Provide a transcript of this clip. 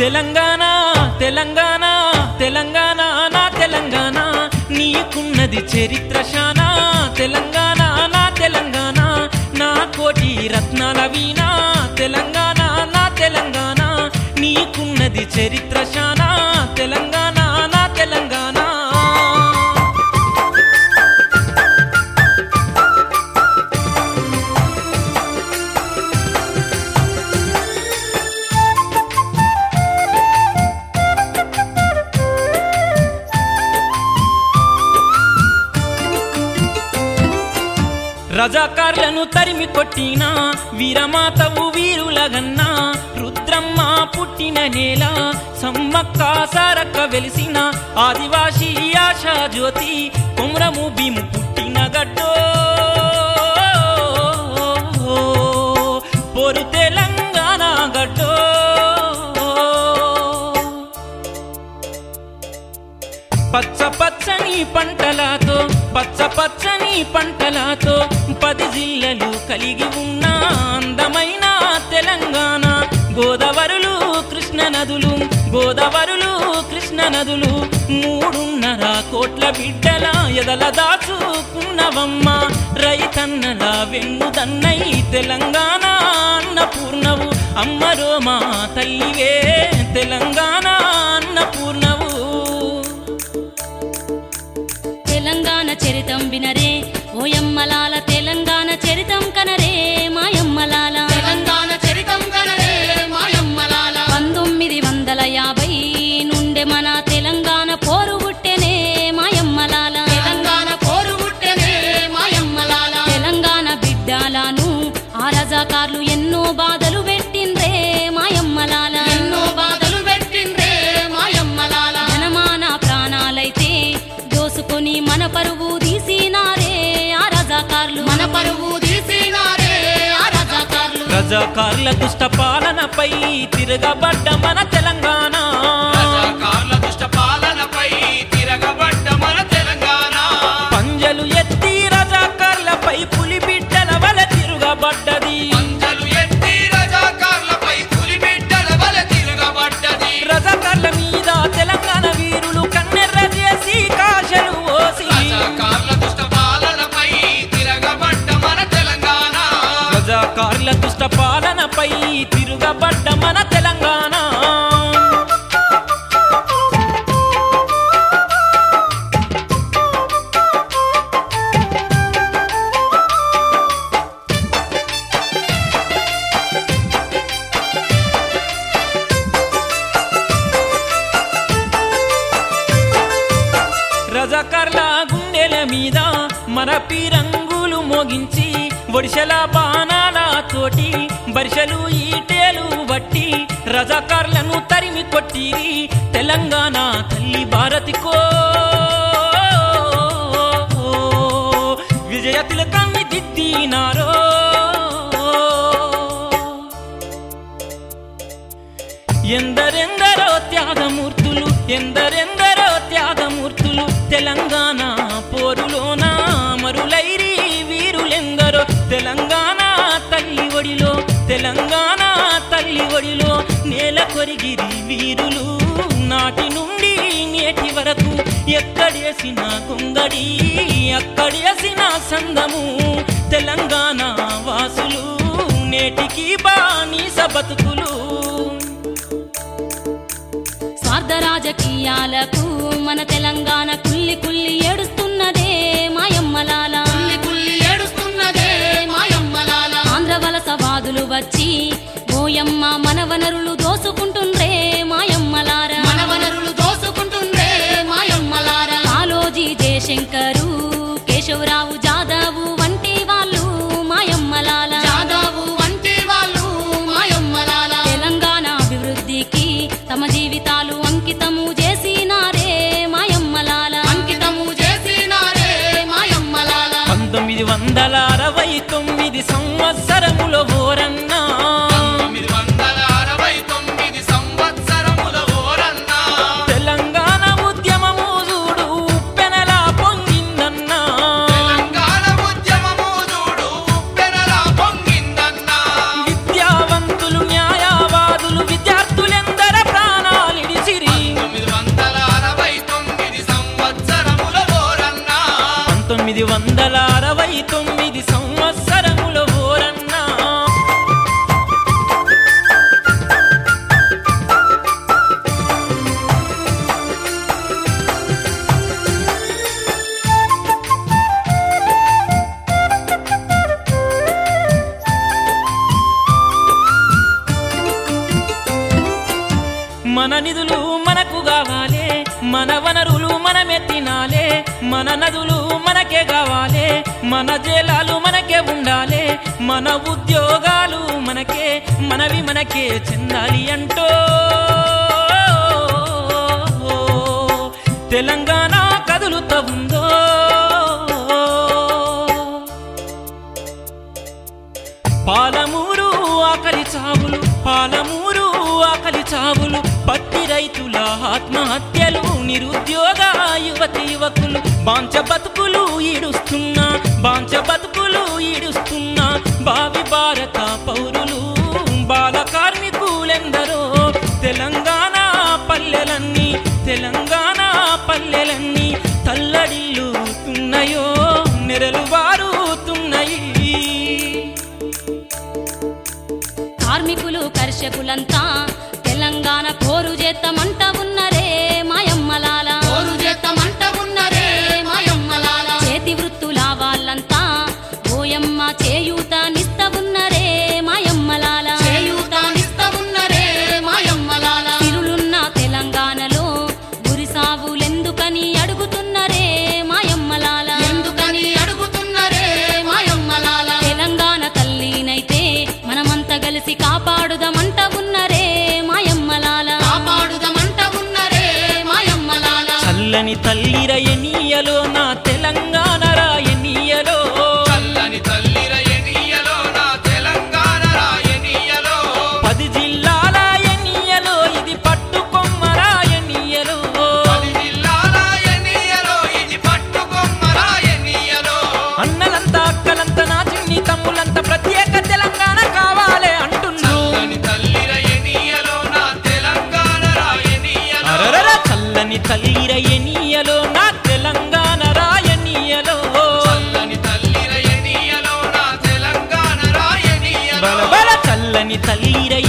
తెలంగాణ తెలంగాణ తెలంగాణ నా తెలంగాణ నీకున్నది చరిత్ర శానా తెలంగాణ నా తెలంగాణ నా కోటి రత్నాల వీణ తెలంగాణ నా తెలంగాణ నీకున్నది చరిత్ర శానా తెలంగాణ నా తెలంగాణ రజాకార్లను తరిమి కొట్టిన వీరమాతవు వీరులగన్నా రుద్రమ్మ పుట్టిన నేల సమ్మక్క సారక్క వెలిసిన ఆదివాసీ ఆశా జ్యోతి కొమరము భీము పుట్టిన గడ్డో పోరు తెలంగాణ గడ్డో పచ్చ పచ్చని పంటలతో పచ్చ పచ్చని పంటలతో 10 జిల్లలు కలిగి ఉన్న అందమైన తెలంగాణ గోదావరులు కృష్ణ నదులు గోదావరులు కృష్ణ నదులు 3.5 కోట్ల బిడ్డల ఎదల దాచుకున్నవమ్మ రైతన్నల వెన్నుదన్నై తెలంగాణ అన్నపూర్ణవు అమ్మరో మా తల్లివే తెలంగాణ అన్నపూర్ణవు తెలంగాణ చరితం వినరే ఓయమ్మలాల తెలంగాణ చరితం కనరే మాయమ్మలాల తెలంగాణ చరితం కనరే మాయమ్మలాల 1950 నుండే మన తెలంగాణ పోరు పుట్టెనే మాయమ్మలాల తెలంగాణ పోరు పుట్టెనే మాయమ్మలాల తెలంగాణ బిడ్డలను ఆ రజాకార్లు ఎన్నో బాధలు పెట్టిండ్రే మాయమ్మలాల ఎన్నో బాధలు పెట్టిండ్రే మాయమ్మలాల జనమాన ప్రాణాలైతే దోసుకొని మన పరువు తీసినారే ఆ రజాకార్లు మన పరువు తీసినారే ఆ రజాకార్లు రజాకార్ల దుష్ట పాలనపై తిరగబడ్డ మన తెలంగాణ రజాకార్ల దుష్ట పాలనపై తిరగబడ్డ మన తెలంగాణ పంజలు ఎత్తి రజాకార్లపై పులి బిడ్డల వల తిరగబడ్డది పంజలు ఎత్తి రజాకార్లపై పులి బిడ్డల వల తిరగబడ్డది రజాకార్ల మీద తెలంగాణ వీరులు కన్నెర్ర చేసి కాశలు ఓసి రజాకార్ల దుష్ట పాలనపై తిరగబడ్డ మన తెలంగాణ రజాకార్ల దుష్ట పాలనపై తిరగబడ్డ మన తెలంగాణ రజాకార్ల గుండెల మీద మన పీరంగులు మోగించి ఒడిశల బాణాల తోటి బరిసెలు ఈటేలు బట్టి రజాకార్లను తరిమి కొట్టిరి తెలంగాణ తల్లి భారతికో విజయ తిలకాన్ని దిద్దినారో ఎందరెందరో త్యాగమూర్తులు ఎందరెందరో త్యాగమూర్తులు తెలంగాణ పోరులోన మరులైరి వీరులెందరో తెలంగాణ తల్లి ఒడిలో తెలంగాణ తల్లి ఒడిలో నేల కొరిగిరి వీరులు నాటి నుండి నేటి వరకు ఎక్కడేసిన గొంగడి అక్కడేసిన సందము తెలంగాణ వాసులు నేటికి బానిస బతుకులు స్వార్థ రాజకీయాలకు మన తెలంగాణ కుల్లి కుల్లి ఏడుస్తున్నదే మాయమ్మలాల కుల్లి కుల్లి ఏడుస్తున్నదే మాయమ్మలాల ఆంధ్ర వలసవాదులు వచ్చి ఓయమ్మ మన వనరులు దోసుకుంటుండ్రే మాయమ్మలార మన వనరులు దోసుకుంటుండ్రే మాయమ్మలార కాళోజీ జయశంకరు కేశవరావు జాదవు వంటి వాళ్ళు మాయమ్మలాల జాదవు వంటి వాళ్ళు మాయమ్మలాల తెలంగాణ అభివృద్ధికి తమ జీవితాలు అంకితము చేసినారే మాయమ్మలాల అంకితము మన నిధులు మనకు కావాలే, మన వనరులు మనమే తినాలే, మన నదులు మనకే కావాలే, మన జలాలు మనకే ఉండాలే, మన ఉద్యోగాలు మనకే, మనవి మనకే చెందాలి అంటో తెలంగాణ కదులుతా ఉందో. పాలమూరు ఆకలి చావులు, పాలమూరు ఆకలి చావులు, పత్తి రైతుల ఆత్మహత్యలు, నిరుద్యోగ యువతి యువకులు, బాంచ బతుకులు ఈడుస్తున్నా, బాంచ బతుకులు ఈడుస్తున్నా, భావి భారత పౌరులు బాల కార్మికులెందరో. తెలంగాణ పల్లెలన్నీ, తెలంగాణ పల్లెలన్నీ తల్లడిల్లుతున్నాయో, నెరలు బారుతున్నాయి. కార్మికులు కర్షకులంతా తెలంగాణ కోరు చేత్తమంట ఉన్నరే మాయమ్మలాల, కోరు చేత్తమంట ఉన్నరే మాయమ్మలాల. చేతి వృత్తుల వాళ్ళంతా ఓయమ్మ చేయూతనిస్త ఉన్నరే మాయమ్మలాల, చేయూతనిస్త ఉన్నరే మాయమ్మలాల. తిరులున్న తెలంగాణలో గురి సావులెందుకని అడుగుతున్నరే మాయమ్మలాల, ఎందుకని అడుగుతున్నరే మాయమ్మలాల. తెలంగాణ తల్లినైతే మనమంతా కలిసి కాపాడుదమంట ఉన్నరే మాయమ్మలాల, కాపాడుదమంట ఉన్నరే మాయమ్మలాల. చల్లని తల్లిరయనీయలో నా తెలంగాణ రాయనీయలో, చల్లని తల్లిరయనీయలో నా తెలంగాణ రాయనీయలో, 10 జిల్లాల ఎన్నియలో ఇది పట్టుకొమ్మ రాయనీయలో, 10 జిల్లాల ఎన్నియలో ఇది పట్టుకొమ్మ రాయనీయలో. అన్నలంతా అక్కలంతా నా చిన్ని తమ్ములంతా ప్రత్యేక తెలంగాణ కావాలే అంటున్నా. చల్లని తల్లిరయనీయలో నా తెలంగాణ రాయనీయలో, అరరర చల్లని తల్లిరయనీయలో నా తెలంగాణ రాయనీయలో, చల్లని తల్లిరయనీయలో నా తెలంగాణ రాయనీయలో. బల బల చల్లని తల్లిరయ